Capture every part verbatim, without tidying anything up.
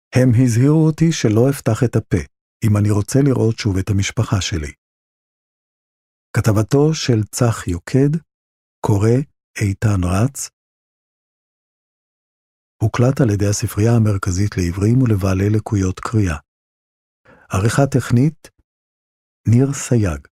הם הזהירו אותי שלא אפתח את הפה, אם אני רוצה לראות שוב את המשפחה שלי. כתבתו של צח יוקד, קורא איתן רץ, הוקלט על ידי הספרייה המרכזית לעברים ולבעלי לקויות קריאה. עריכה טכנית, ניר סייג.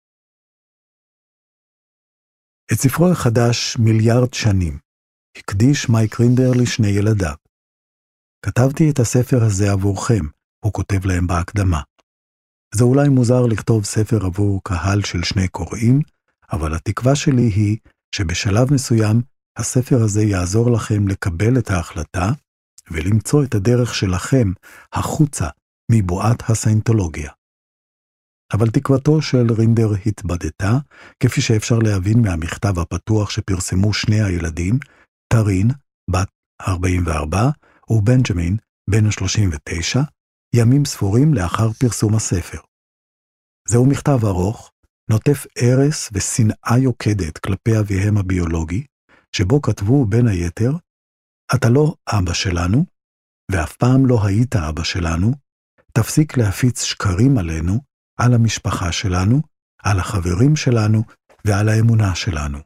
את ספרו החדש מיליארד שנים, הקדיש מייק רינדר לשני ילדיו. כתבתי את הספר הזה עבורכם, הוא כותב להם בהקדמה. זה אולי מוזר לכתוב ספר עבור קהל של שני קוראים, אבל התקווה שלי היא שבשלב מסוים הספר הזה יעזור לכם לקבל את ההחלטה ולמצוא את הדרך שלכם החוצה מבועת הסיינטולוגיה. אבל תקוותו של רינדר התבדתה, כפי שאפשר להבין מהמכתב הפתוח שפרסמו שני הילדים, טרין, בת ארבעים וארבע, ובנג'מין, בן שלושים ותשע, ימים ספורים לאחר פרסום הספר. זהו מכתב ארוך, נוטף ארס ושנאה יוקדת כלפי אביהם הביולוגי, שבו כתבו בין היתר, אתה לא אבא שלנו, ואף פעם לא היית אבא שלנו, תפסיק להפיץ שקרים עלינו, על המשפחה שלנו, על החברים שלנו ועל האמונה שלנו.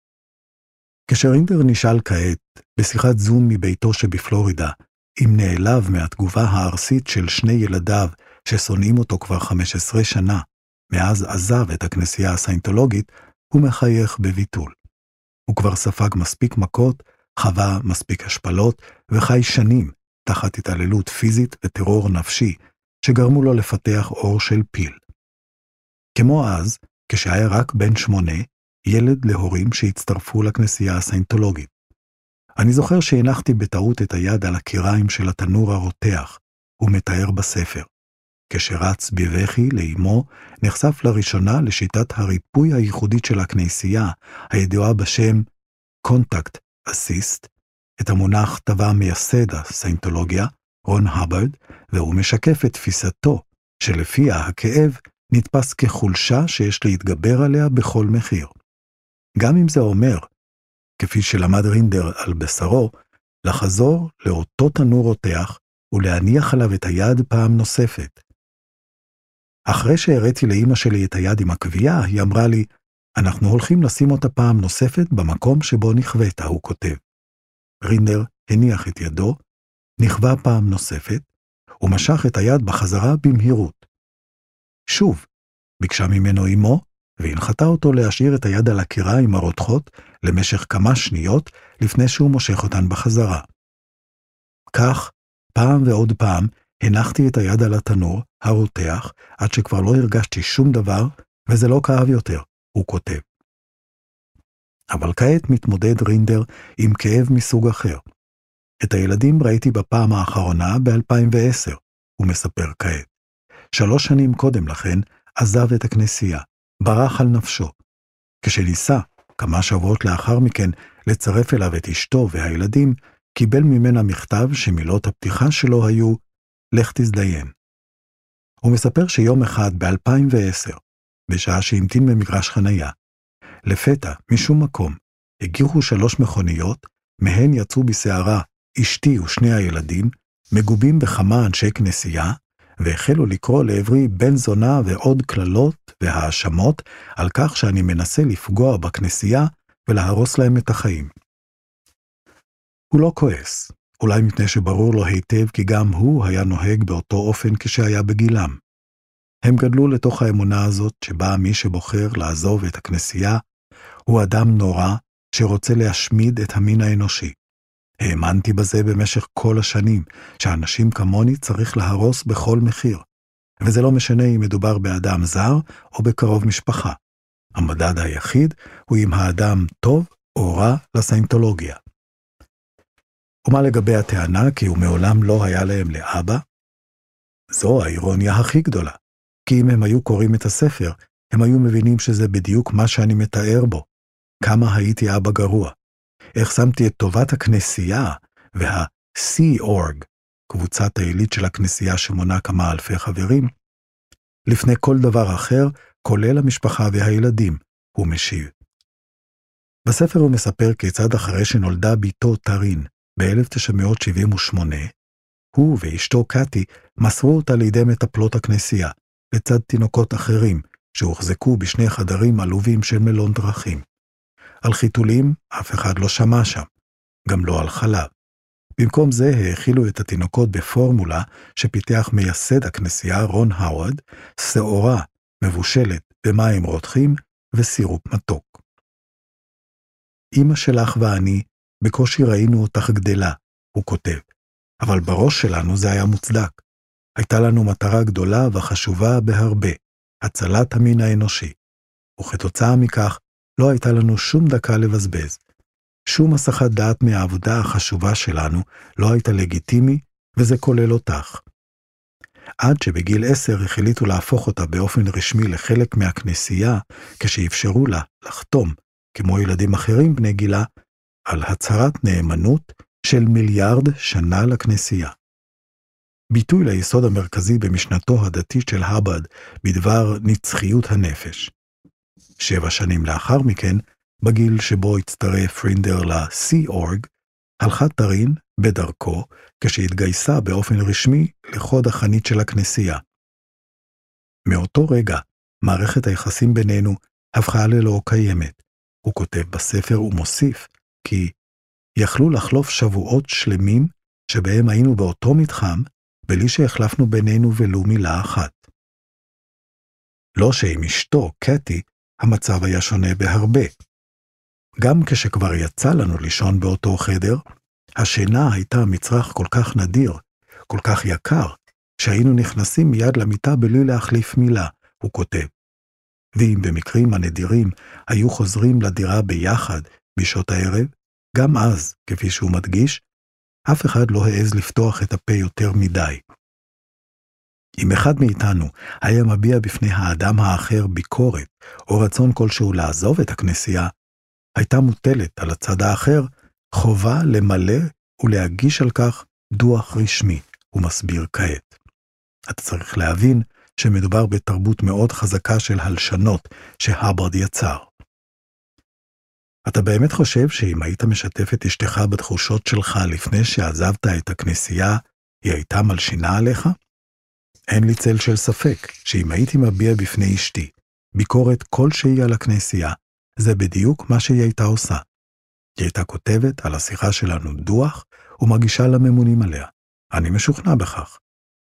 כשרינדר נשאל כעת, בשיחת זום מביתו שבפלורידה, אם נעלב מהתגובה הארסית של שני ילדיו ששונאים אותו כבר חמש עשרה שנה, מאז עזב את הכנסייה הסיינטולוגית, הוא מחייך בביטול. הוא כבר ספג מספיק מכות, חווה מספיק השפלות, וחי שנים תחת התעללות פיזית וטרור נפשי, שגרמו לו לפתח אור של פיל. כמו אז, כשהיה רק בן שמונה, ילד להורים שהצטרפו לכנסייה הסיינטולוגית. אני זוכר שהנחתי בטעות את היד על הקיריים של התנור הרותח, הוא מתאר בספר. כשרץ בבכי לאמו, נחשף לראשונה לשיטת הריפוי הייחודית של הכנסייה, הידועה בשם Contact Assist, את המונח טבע מייסד הסיינטולוגיה, רון הברד, והוא משקף את תפיסתו, שלפיה הכאב נתפס כחולשה שיש להתגבר עליה בכל מחיר. גם אם זה אומר, כפי שלמד רינדר על בשרו, לחזור לאותו תנור רותח ולהניח עליו את היד פעם נוספת. אחרי שהראיתי לאמא שלי את היד עם הקביעה, היא אמרה לי, אנחנו הולכים לשים אותה פעם נוספת במקום שבו נכווית, הוא כותב. רינדר הניח את ידו, נכווה פעם נוספת, ומשך את היד בחזרה במהירות. שוב, ביקשה ממנו אמו, והנחתה אותו להשאיר את היד על הקיריים הרותחות למשך כמה שניות לפני שהוא מושך אותן בחזרה. כך, פעם ועוד פעם, הנחתי את היד על התנור, הרותח, עד שכבר לא הרגשתי שום דבר, וזה לא כאב יותר, הוא כותב. אבל כעת מתמודד רינדר עם כאב מסוג אחר. את הילדים ראיתי בפעם האחרונה ב-אלפיים ועשר, הוא מספר כעת. שלוש שנים קודם לכן עזב את הכנסייה, ברח על נפשו. כשניסה, כמה שבועות לאחר מכן, לצרף אליו את אשתו והילדים, קיבל ממנה מכתב שמילות הפתיחה שלו היו, לך תזדיין. הוא מספר שיום אחד ב-אלפיים ועשר, בשעה שהמתין במגרש חנייה, לפתע, משום מקום, הגיעו שלוש מכוניות, מהן יצאו בסערה אשתי ושני הילדים, מגובים בכמה אנשי כנסייה, והחלו לקרוא לעברי בן זונה ועוד כללות והאשמות על כך שאני מנסה לפגוע בכנסייה ולהרוס להם את החיים. הוא לא כועס, אולי מפני שברור לו היטב כי גם הוא היה נוהג באותו אופן כשהיה בגילם. הם גדלו לתוך האמונה הזאת שבה מי שבוחר לעזוב את הכנסייה הוא אדם נורא שרוצה להשמיד את המין האנושי. האמנתי בזה במשך כל השנים, שאנשים כמוני צריך להרוס בכל מחיר, וזה לא משנה אם מדובר באדם זר או בקרוב משפחה. המדד היחיד הוא אם האדם טוב או רע לסיינטולוגיה. ומה לגבי הטענה כי הוא מעולם לא היה להם לאבא? זו האירוניה הכי גדולה, כי אם הם היו קוראים את הספר, הם היו מבינים שזה בדיוק מה שאני מתאר בו. כמה הייתי אבא גרוע. איך שמתי את טובת הכנסייה וה-Sea Org, קבוצת העילית של הכנסייה שמונה כמה אלפי חברים, לפני כל דבר אחר, כולל המשפחה והילדים, הוא משיב. בספר הוא מספר כיצד אחרי שנולדה ביתו טרין ב-אלף תשע מאות שבעים ושמונה, הוא ואשתו קאטי מסרו אותה לידי מטפלות הכנסייה, לצד תינוקות אחרים שהוחזקו בשני חדרים עלובים של מלון דרכים. על חיתולים אף אחד לא שמע שם, גם לא על חלב. במקום זה האכילו את התינוקות בפורמולה שפיתח מייסד הכנסייה רון האווארד, שעורה מבושלת במים רותחים וסירופ מתוק. אמא שלך ואני בקושי ראינו אותך גדלה, הוא כותב, אבל בראש שלנו זה היה מוצדק. הייתה לנו מטרה גדולה וחשובה בהרבה, הצלת המין האנושי, וכתוצאה מכך לא הייתה לנו שום דקה לבזבז. שום הסחת דעת מהעבודה החשובה שלנו לא הייתה לגיטימי, וזה כולל אותך. עד שבגיל עשר החליטו להפוך אותה באופן רשמי לחלק מהכנסייה, כשאפשרו לה לחתום, כמו ילדים אחרים בני גילה, על הצהרת נאמנות של מיליארד שנה לכנסייה. ביטוי ליסוד המרכזי במשנתו הדתית של האברד בדבר נצחיות הנפש. שבע שנים לאחר מכן, בגיל שבו הצטרף רינדר ל-Sea Org, הלכה טרין בדרכו כשהתגייסה באופן רשמי לחוד החנית של הכנסייה. מאותו רגע, מערכת היחסים בינינו הפכה ללא קיימת. הוא כותב בספר ומוסיף כי יכלו לחלוף שבועות שלמים שבהם היינו באותו מתחם, בלי שהחלפנו בינינו ולו מילה אחת. לא שעם אשתו, קאטי, המצב היה שונה בהרבה. גם כשכבר יצא לנו לישון באותו חדר, השינה הייתה מצרך כל כך נדיר, כל כך יקר, שהיינו נכנסים מיד למיטה בלי להחליף מילה, הוא כותב. ואם במקרים הנדירים היו חוזרים לדירה ביחד בשעות הערב, גם אז, כפי שהוא מדגיש, אף אחד לא העז לפתוח את הפה יותר מדי. אם אחד מאיתנו היה מביע בפני האדם האחר ביקורת, או רצון כלשהו לעזוב את הכנסייה, הייתה מוטלת על הצד האחר חובה למלא ולהגיש על כך דוח רשמי, הוא מסביר כעת. אתה צריך להבין שמדובר בתרבות מאוד חזקה של הלשנות שהאברד יצר. אתה באמת חושב שאם היית משתף את אשתך בתחושות שלך לפני שעזבת את הכנסייה, היא הייתה מלשינה עליך? אין לי צל של ספק שאם הייתי מביע בפני אשתי ביקורת כלשהי על הכנסייה, זה בדיוק מה שהיא הייתה עושה. היא הייתה כותבת על השיחה שלנו דוח ומגישה לממונים עליה. אני משוכנע בכך.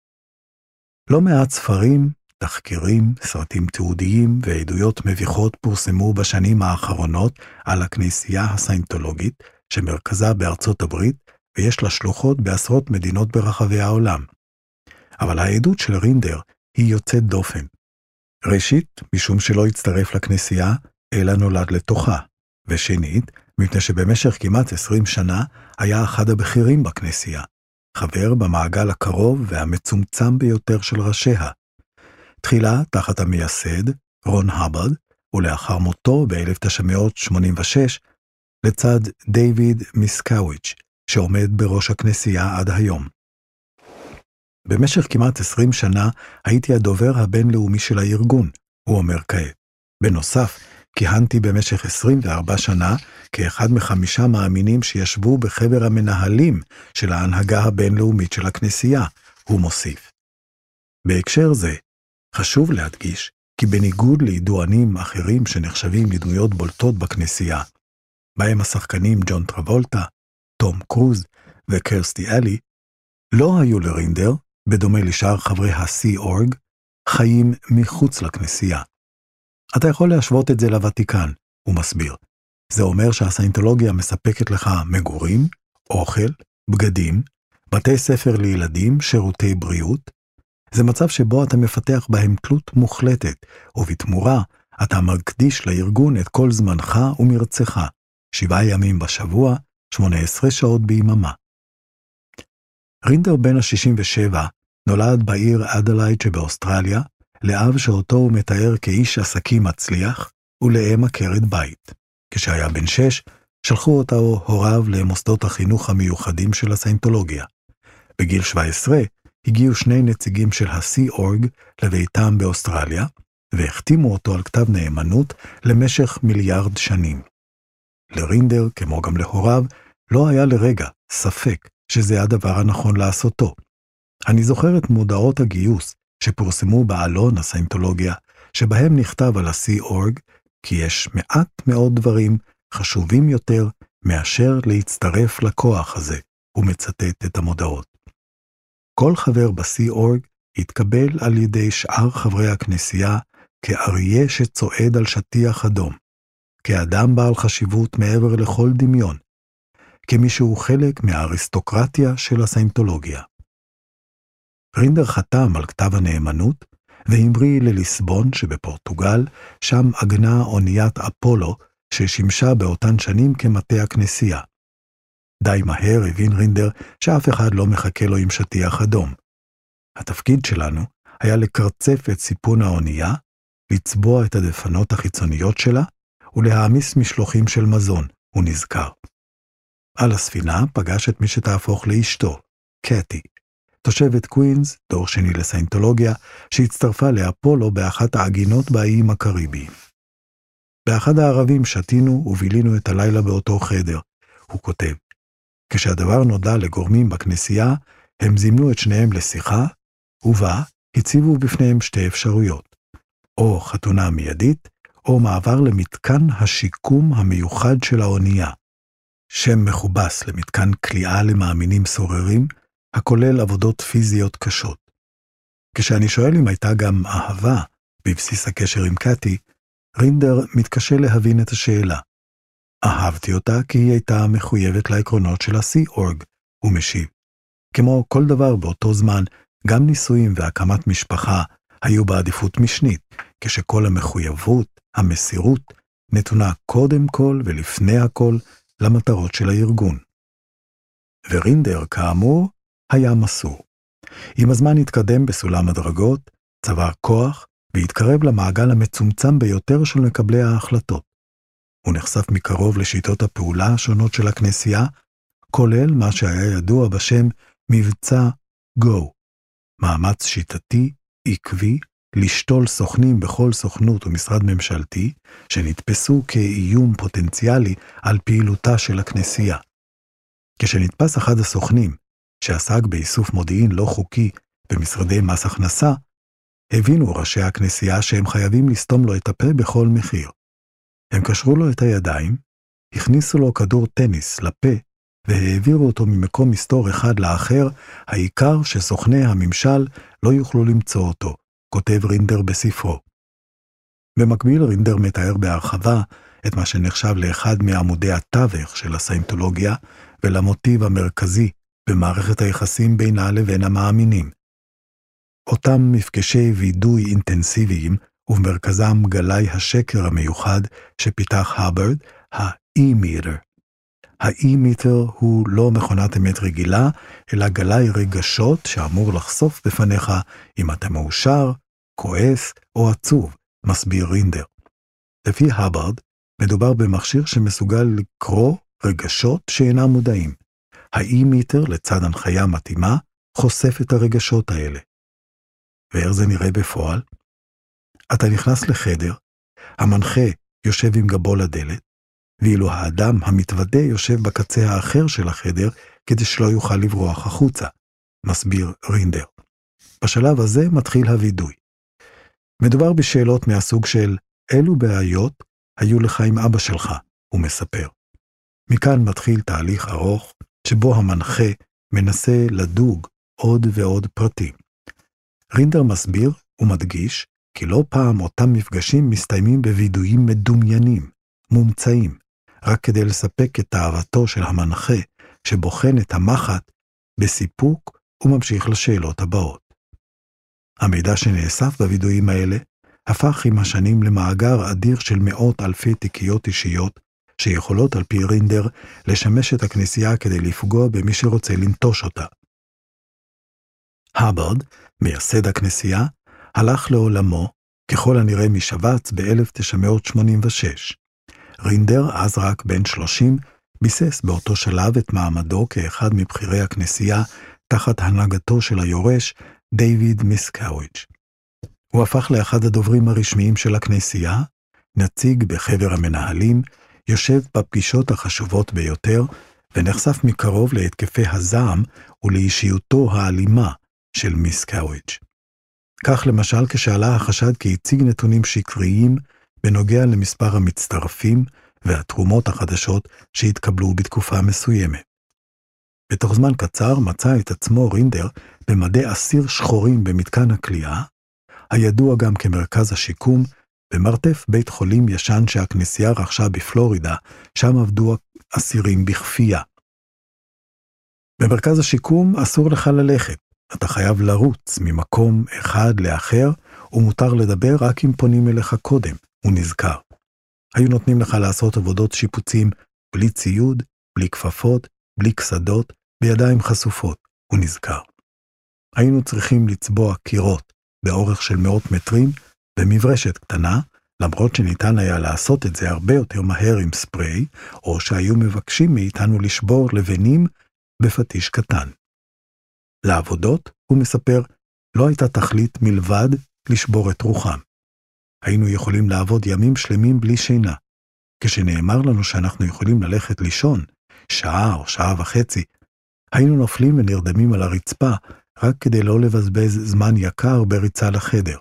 לא מעט ספרים, תחקירים, סרטים תיעודיים ועדויות מביכות פורסמו בשנים האחרונות על הכנסייה הסיינטולוגית שמרכזה בארצות הברית ויש לה שלוחות בעשרות מדינות ברחבי העולם. אבל העדות של רינדר היא יוצאת דופן. ראשית, משום שלא הצטרף לכנסייה, אלא נולד לתוכה, ושנית, מפני שבמשך כמעט עשרים שנה היה אחד הבכירים בכנסייה, חבר במעגל הקרוב והמצומצם ביותר של ראשיה. תחילה תחת המייסד, רון האברד, ולאחר מותו ב-אלף תשע מאות שמונים ושש, לצד דיוויד מיסקאוויץ', שעומד בראש הכנסייה עד היום. במשך כמעט עשרים שנה הייתי הדובר הבינלאומי של הארגון, הוא אומר כעת. בנוסף, כיהנתי במשך עשרים וארבע שנה כאחד מחמישה מאמינים שישבו בחבר המנהלים של ההנהגה הבינלאומית של הכנסייה, הוא מוסיף. בהקשר זה, חשוב להדגיש כי בניגוד לידוענים אחרים שנחשבים לדמויות בולטות בכנסייה, בהם השחקנים ג'ון טרבולטה, תום קרוז וקרסטי אלי, לא היו לרינדר, בדומה לשאר חברי ה-Sea Org, חיים מחוץ לכנסייה. אתה יכול להשוות את זה לוותיקן, הוא מסביר. זה אומר שהסיינטולוגיה מספקת לך מגורים, אוכל, בגדים, בתי ספר לילדים, שירותי בריאות. זה מצב שבו אתה מפתח בהם תלות מוחלטת, ובתמורה אתה מקדיש לארגון את כל זמנך ומרצך, שבעה ימים בשבוע, שמונה עשרה שעות ביממה. רינדר בן ה-שישים ושבע נולד בעיר אדלייד שבאוסטרליה, לאב שאותו הוא מתאר כאיש עסקים מצליח, ולאם עקרת בית. כשהיה בן שש, שלחו אותו הוריו למוסדות החינוך המיוחדים של הסיינטולוגיה. בגיל שבע עשרה הגיעו שני נציגים של ה-Sea Org לביתם באוסטרליה, והחתימו אותו על כתב נאמנות למשך מיליארד שנים. לרינדר, כמו גם להוריו, לא היה לרגע ספק שזה הדבר הנכון לעשותו, אני זוכר את מודעות הגיוס שפורסמו בעלון הסיינטולוגיה, שבהם נכתב על ה-Sea Org, כי יש מעט מאוד דברים חשובים יותר מאשר להצטרף לכוח הזה, הוא מצטט את המודעות. כל חבר ב-Sea Org התקבל על ידי שאר חברי הכנסייה כאריה שצועד על שטיח אדום, כאדם בעל חשיבות מעבר לכל דמיון, כמי שהוא חלק מהאריסטוקרטיה של הסיינטולוגיה. רינדר חתם על כתב הנאמנות, והמריא לליסבון שבפורטוגל, שם עגנה אוניית אפולו, ששימשה באותן שנים כמטה הכנסייה. די מהר הבין רינדר שאף אחד לא מחכה לו עם שטיח אדום. התפקיד שלנו היה לקרצף את סיפון האונייה, לצבוע את הדפנות החיצוניות שלה, ולהעמיס משלוחים של מזון, הוא נזכר. על הספינה פגש את מי שתהפוך לאשתו, קטי, תושבת קווינס, דור שני לסיינטולוגיה, שהצטרפה לאפולו באחת העגינות באיים הקריביים. באחד הערבים שתינו ובילינו את הלילה באותו חדר, הוא כותב. כשהדבר נודע לגורמים בכנסייה, הם זימנו את שניהם לשיחה, ובה הציבו בפניהם שתי אפשרויות, או חתונה מיידית, או מעבר למתקן השיקום המיוחד של האונייה, שם מכובס למתקן כליאה למאמינים סוררים, הכולל עבודות פיזיות קשות. כשאני שואל אם הייתה גם אהבה בבסיס הקשר עם קטי, רינדר מתקשה להבין את השאלה. אהבתי אותה כי היא הייתה מחויבת לעקרונות של ה-Sea Org, הוא משיב. כמו כל דבר באותו זמן, גם נישואים והקמת משפחה היו בעדיפות משנית, כשכל המחויבות, המסירות, נתונה קודם כל ולפני הכל למטרות של הארגון. ורינדר, כאמור, היה מסור. עם הזמן התקדם בסולם הדרגות, צבר כוח, והתקרב למעגל המצומצם ביותר של מקבלי ההחלטות. הוא נחשף מקרוב לשיטות הפעולה השונות של הכנסייה, כולל מה שהיה ידוע בשם מבצע גו, מאמץ שיטתי, עקבי, לשתול סוכנים בכל סוכנות ומשרד ממשלתי, שנתפסו כאיום פוטנציאלי על פעילותה של הכנסייה. כשנתפס אחד הסוכנים, שעסק באיסוף מודיעין לא חוקי במשרדי מס הכנסה, הבינו ראשי הכנסייה שהם חייבים לסתום לו את הפה בכל מחיר. הם קשרו לו את הידיים, הכניסו לו כדור טניס לפה, והעבירו אותו ממקום מסתור אחד לאחר, העיקר שסוכני הממשל לא יוכלו למצוא אותו, כותב רינדר בספרו. במקביל רינדר מתאר בהרחבה את מה שנחשב לאחד מעמודי התווך של הסיינטולוגיה, ולמוטיב המרכזי במערכת היחסים בינה לבין המאמינים. אותם מפגשי וידוי אינטנסיביים, ובמרכזם גלי השקר המיוחד שפיתח הברד, ה-E-meter. ה-E-meter הוא לא מכונת אמת רגילה, אלא גלי רגשות שאמור לחשוף בפניך אם אתה מאושר, כועס או עצוב, מסביר רינדר. לפי הברד, מדובר במכשיר שמסוגל לקרוא רגשות שאינם מודעים. ה-E-meter, לצד הנחיה מתאימה, חושף את הרגשות האלה. ואיך זה נראה בפועל? אתה נכנס לחדר, המנחה יושב עם גבו לדלת, ואילו האדם המתוודה יושב בקצה האחר של החדר, כדי שלא יוכל לברוח החוצה, מסביר רינדר. בשלב הזה מתחיל הוידוי. מדובר בשאלות מהסוג של אילו בעיות היו לך עם אבא שלך, הוא מספר. מכאן מתחיל תהליך ארוך, שבו המנחה מנסה לדוג עוד ועוד פרטים. רינדר מסביר ומדגיש כי לא פעם אותם מפגשים מסתיימים בוידויים מדומיינים, מומצאים, רק כדי לספק את תאוותו של המנחה שבוחן את המחט בסיפוק וממשיך לשאלות הבאות. המידע שנאסף בוידויים האלה הפך עם השנים למאגר אדיר של מאות אלפי תיקיות אישיות שיכולות על פי רינדר לשמש את הכנסייה כדי לפגוע במי שרוצה לנטוש אותה. הברד, מייסד הכנסייה, הלך לעולמו, ככל הנראה משבץ ב-אלף תשע מאות שמונים ושש. רינדר, אז רק בן שלושים, ביסס באותו שלב את מעמדו כאחד מבחירי הכנסייה, תחת הנהגתו של היורש, דיוויד מיסקאוויץ'. הוא הפך לאחד הדוברים הרשמיים של הכנסייה, נציג בחבר המנהלים, יושב בפגישות החשובות ביותר, ונחשף מקרוב להתקפי הזעם ולאישיותו האלימה של מיס קאוויג'. כך למשל כשעלה החשד כי הציג נתונים שקריים בנוגע למספר המצטרפים והתרומות החדשות שהתקבלו בתקופה מסוימת. בתוך זמן קצר מצא את עצמו רינדר במדי אסיר שחורים במתקן הכליאה, הידוע גם כמרכז השיקום, במרתף בית חולים ישן שהכנסייה רכשה בפלורידה, שם עבדו אסירים בכפייה. במרכז השיקום אסור לך ללכת, אתה חייב לרוץ ממקום אחד לאחר, ומותר לדבר רק אם פונים אליך קודם, הוא נזכר. היו נותנים לך לעשות עבודות שיפוצים בלי ציוד, בלי כפפות, בלי כסדות, בידיים חשופות, הוא נזכר. היינו צריכים לצבוע קירות באורך של מאות מטרים במברשת קטנה, למרות שניתן היה לעשות את זה הרבה יותר מהר עם ספרי, או שהיו מבקשים מאיתנו לשבור לבנים בפטיש קטן. לעבודות, הוא מספר, לא הייתה תכלית מלבד לשבור את רוחם. היינו יכולים לעבוד ימים שלמים בלי שינה. כשנאמר לנו שאנחנו יכולים ללכת לישון, שעה או שעה וחצי, היינו נופלים ונרדמים על הרצפה, רק כדי לא לבזבז זמן יקר בריצה לחדר.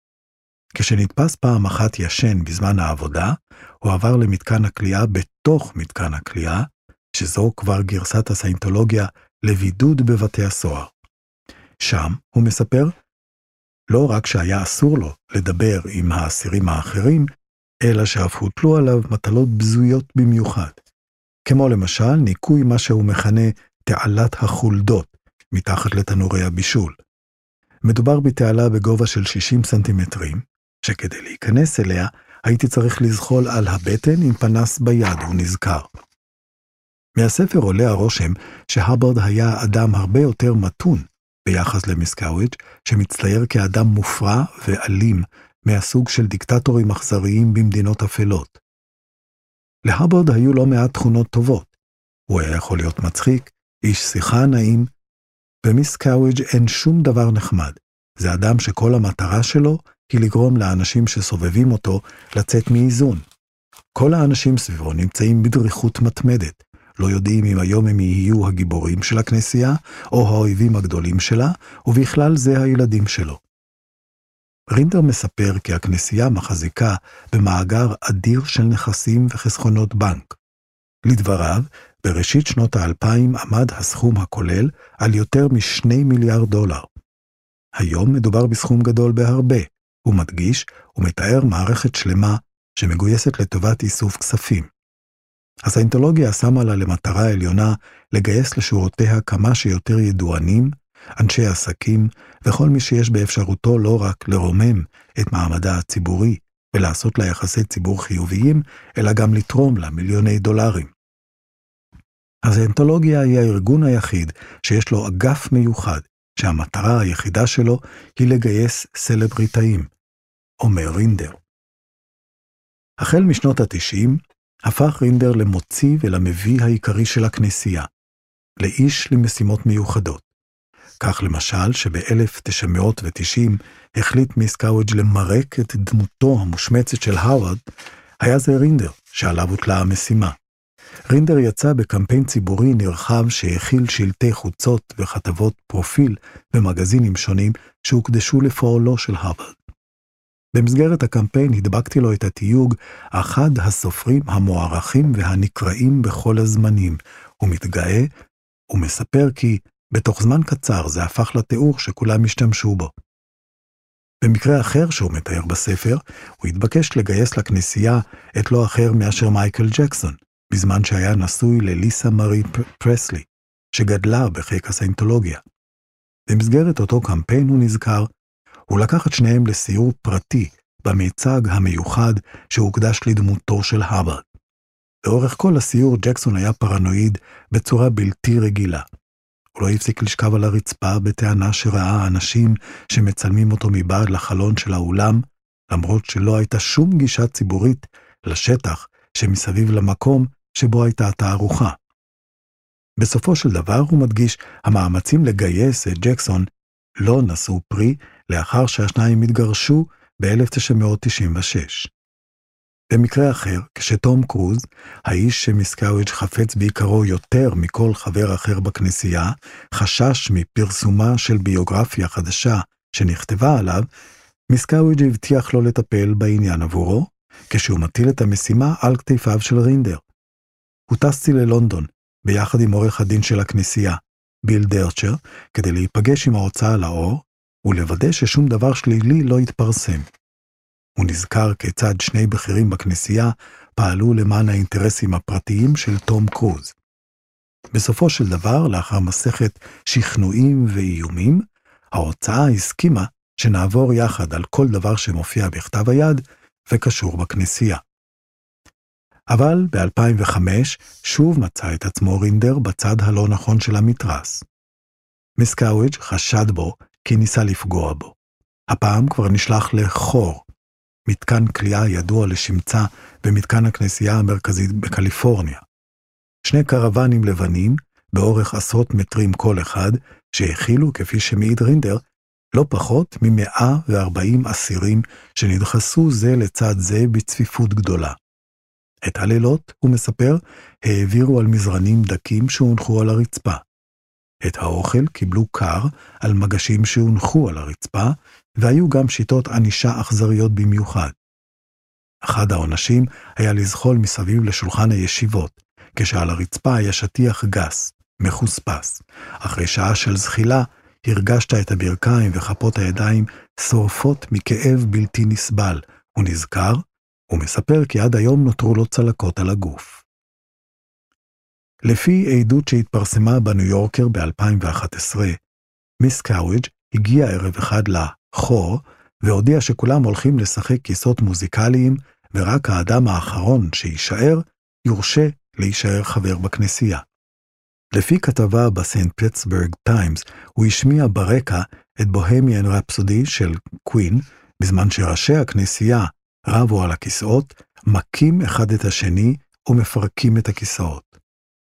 כשנתפס פעם אחת ישן בזמן העבודה, הוא עבר למתקן הכליאה בתוך מתקן הכליאה, שזו כבר גרסת הסיינטולוגיה לבידוד בבתי הסוהר. שם, הוא מספר, לא רק שהיה אסור לו לדבר עם האסירים האחרים, אלא שאף הוטלו עליו מטלות בזויות במיוחד, כמו למשל ניקוי מה שהוא מכנה תעלת החולדות מתחת לתנורי הבישול. מדובר בתעלה בגובה של שישים סנטימטרים, שכדי להיכנס אליה הייתי צריך לזחול על הבטן עם פנס ביד, הוא נזכר. מהספר עולה הרושם שהאברד היה אדם הרבה יותר מתון ביחס למיס קאוויג', שמצטייר כאדם מופרע ואלים מהסוג של דיקטטורים אכזריים במדינות אפלות. להאברד היו לא מעט תכונות טובות. הוא היה יכול להיות מצחיק, איש שיחה נעים, ומיס קאוויג' אין שום דבר נחמד. זה אדם שכל המטרה שלו היא לגרום לאנשים שסובבים אותו לצאת מאיזון. כל האנשים סביבו נמצאים בדריכות מתמדת, לא יודעים אם היום הם יהיו הגיבורים של הכנסייה, או האויבים הגדולים שלה, ובכלל זה הילדים שלו. רינדר מספר כי הכנסייה מחזיקה במאגר אדיר של נכסים וחסכונות בנק. לדבריו, בראשית שנות האלפיים עמד הסכום הכולל על יותר משני מיליארד דולר. היום מדובר בסכום גדול בהרבה, הוא מדגיש ומתאר מערכת שלמה שמגויסת לטובת איסוף כספים. הסיינטולוגיה שמה לה למטרה העליונה לגייס לשורותיה כמה שיותר ידוענים, אנשי עסקים וכל מי שיש באפשרותו לא רק לרומם את מעמדה הציבורי ולעשות לה יחסי ציבור חיוביים, אלא גם לתרום לה מיליוני דולרים. הסיינטולוגיה היא הארגון היחיד שיש לו אגף מיוחד, שהמטרה היחידה שלו היא לגייס סלבריטאים, אומר רינדר. החל משנות התשעים, הפך רינדר למוציא ולמביא העיקרי של הכנסייה, לאיש למשימות מיוחדות. כך למשל שב-אלף תשע מאות ותשעים החליט מיס קאוויג' למרק את דמותו המושמצת של האוורד, היה זה רינדר שעליו הוטלה המשימה. רינדר יצא בקמפיין ציבורי נרחב שהכיל שלטי חוצות וכתבות פרופיל במגזינים שונים שהוקדשו לפועלו של האוורד. במסגרת הקמפיין הדבקתי לו את התיוג אחד הסופרים המוערכים והנקראים בכל הזמנים. הוא מתגאה ומספר כי בתוך זמן קצר זה הפך לתיאור שכולם השתמשו בו. במקרה אחר שהוא מתאר בספר, הוא התבקש לגייס לכנסייה את לא אחר מאשר מייקל ג'קסון, בזמן שהיה נשוי לליסה מארי פרסלי, שגדלה בחיק הסיינטולוגיה. במסגרת אותו קמפיין הוא נזכר, הוא לקח את שניהם לסיור פרטי במיצג המיוחד שהוקדש לדמותו של האוורד. לאורך כל הסיור ג'קסון היה פרנואיד בצורה בלתי רגילה. הוא לא הפסיק לשכב על הרצפה בטענה שראה אנשים שמצלמים אותו מבעד לחלון של האולם, למרות שלא הייתה שום גישה ציבורית לשטח שמסביב למקום שבו הייתה התערוכה. בסופו של דבר הוא מדגיש, המאמצים לגייס את ג'קסון לא נשאו פרי לאחר שהשניים התגרשו ב-אלף תשע מאות תשעים ושש. במקרה אחר, כשתום קרוז, האיש שמיסקאוויץ' חפץ בעיקרו יותר מכל חבר אחר בכנסייה, חשש מפרסומה של ביוגרפיה חדשה שנכתבה עליו, מיסקאוויץ' הבטיח לו לטפל בעניין עבורו, כשהוא מטיל את המשימה על כתפיו של רינדר. הוא טסתי ללונדון, ביחד עם עורך הדין של הכנסייה, ביל דרצ'ר, כדי להיפגש עם ההוצאה לאור, ולוודא ששום דבר שלילי לא יתפרסם. הוא נזכר כיצד שני בכירים בכנסייה פעלו למען האינטרסים הפרטיים של תום קרוז. בסופו של דבר, לאחר מסכת שכנועים ואיומים, ההוצאה הסכימה שנעבור יחד על כל דבר שמופיע בכתב היד וקשור בכנסייה. אבל ב-אלפיים וחמש שוב מצא את עצמו רינדר בצד הלא נכון של המתרס. מיסקאוויץ' חשד בו כי ניסה לפגוע בו. הפעם כבר נשלח לחור, מתקן כליאה ידוע לשמצה במתקן הכנסייה המרכזית בקליפורניה. שני קרוונים לבנים, באורך עשרות מטרים כל אחד, שהכילו, כפי שמעיד רינדר, לא פחות מ-מאה וארבעים אסירים שנדחסו זה לצד זה בצפיפות גדולה. את הלילות, הוא מספר, העבירו על מזרנים דקים שהונחו על הרצפה. את האוכל קיבלו קר על מגשים שהונחו על הרצפה, והיו גם שיטות ענישה אכזריות במיוחד. אחד העונשים היה לזחול מסביב לשולחן הישיבות, כשעל הרצפה היה שטיח גס, מחוספס. אחרי שעה של זחילה, הרגשת את הברכיים וכפות הידיים שורפות מכאב בלתי נסבל. הוא נזכר, הוא מספר כי עד היום נותרו לו צלקות על הגוף. לפי עדות שהתפרסמה בניו יורקר ב-אלפיים ואחת עשרה, מיסקאוויץ' הגיע ערב אחד לחור, והודיע שכולם הולכים לשחק כיסות מוזיקליים, ורק האדם האחרון שישאר, יורשה להישאר חבר בכנסייה. לפי כתבה בסנט פיטסבורג טיימס, הוא השמיע ברקע את בוהמיאן רפסודי של קווין, בזמן שראשי הכנסייה רבו על הכיסאות, מכים אחד את השני ומפרקים את הכיסאות.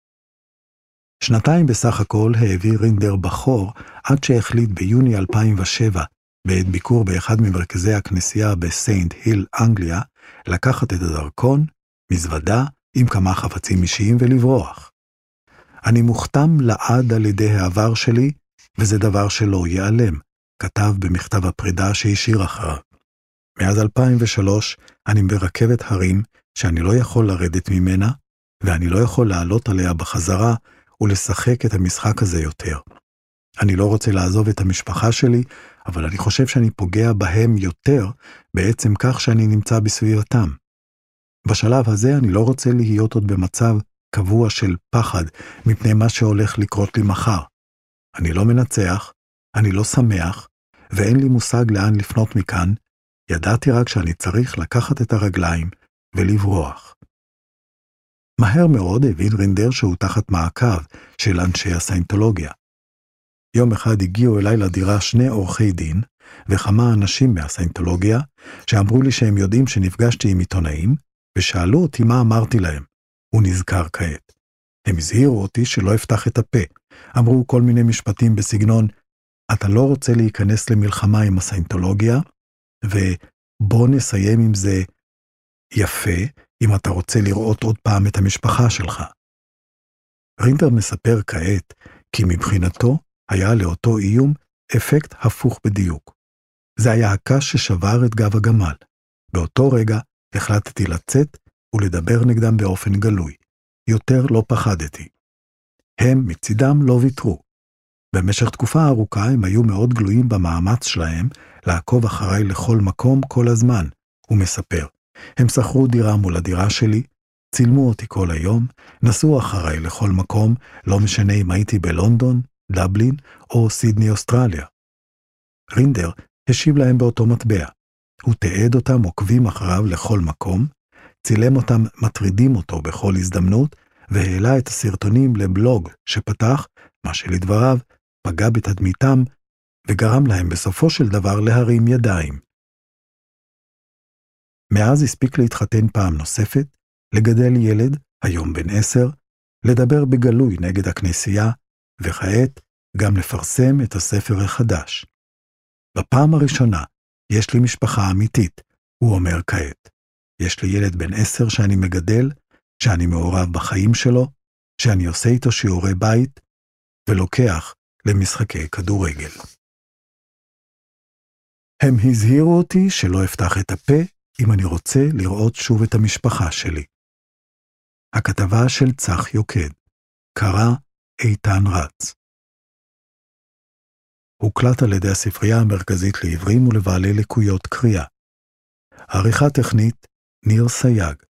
שנתיים בסך הכל העביר רינדר בחור, עד שהחליט ביוני אלפיים ושבע, בעת ביקור באחד ממרכזי הכנסייה בסיינט היל, אנגליה, לקחת את הדרכון, מזוודה, עם כמה חפצים אישיים ולברוח. אני מוכתם לעד על ידי העבר שלי, וזה דבר שלא ייעלם, כתב במכתב הפרידה שהשאיר אחריו. מאז אלפיים ושלוש אני ברכבת הרים שאני לא יכול לרדת ממנה, ואני לא יכול לעלות עליה בחזרה ולשחק את המשחק הזה יותר. אני לא רוצה לעזוב את המשפחה שלי, אבל אני חושב שאני פוגע בהם יותר בעצם כך שאני נמצא בסביבתם. בשלב הזה אני לא רוצה להיות עוד במצב קבוע של פחד מפני מה שהולך לקרות לי מחר. אני לא מנצח, אני לא שמח, ואין לי מושג לאן לפנות מכאן. ידעתי רק שאני צריך לקחת את הרגליים ולברוח. מהר מאוד הבין רינדר שהוא תחת מעקב של אנשי הסיינטולוגיה. יום אחד הגיעו אליי לדירה שני עורכי דין וכמה אנשים מהסיינטולוגיה שאמרו לי שהם יודעים שנפגשתי עם עיתונאים ושאלו אותי מה אמרתי להם. הוא נזכר כעת. הם הזהירו אותי שלא אפתח את הפה. אמרו כל מיני משפטים בסגנון, אתה לא רוצה להיכנס למלחמה עם הסיינטולוגיה, ובוא נסיים עם זה יפה, אם אתה רוצה לראות עוד פעם את המשפחה שלך. רינדר מספר כעת, כי מבחינתו היה לאותו איום אפקט הפוך בדיוק. זה היה הקש ששבר את גב הגמל. באותו רגע החלטתי לצאת ולדבר נגדם באופן גלוי. יותר לא פחדתי. הם מצידם לא ויתרו. במשך תקופה ארוכה הם היו מאוד גלויים במאמץ שלהם לעקוב אחריי לכל מקום כל הזמן, הוא מספר. הם שכרו דירה מול הדירה שלי, צילמו אותי כל היום, נסעו אחריי לכל מקום, לא משנה אם הייתי בלונדון, דבלין או סידני, אוסטרליה. רינדר השיב להם באותו מטבע. הוא תיעד אותם עוקבים אחריו לכל מקום, צילם אותם מטרידים אותו בכל הזדמנות, והעלה את הסרטונים לבלוג שפתח, מה שלדבריו פגע בתדמיתם, וגרם להם בסופו של דבר להרים ידיים. מאז הספיק להתחתן פעם נוספת, לגדל ילד, היום בן עשר, לדבר בגלוי נגד הכנסייה, וכעת גם לפרסם את הספר החדש. בפעם הראשונה יש לי משפחה אמיתית, הוא אומר כעת. יש לי ילד בן עשר שאני מגדל, שאני מעורב בחיים שלו, שאני עושה איתו שיעורי בית, ולוקח למשחקי כדורגל. הם הזהירו אותי שלא אפתח את הפה אם אני רוצה לראות שוב את המשפחה שלי. הכתבה של צח יוקד, קרא איתן רץ. הוקלט על ידי הספרייה המרכזית לעברים ולבעלי לקויות קריאה. עריכה טכנית ניר סייג.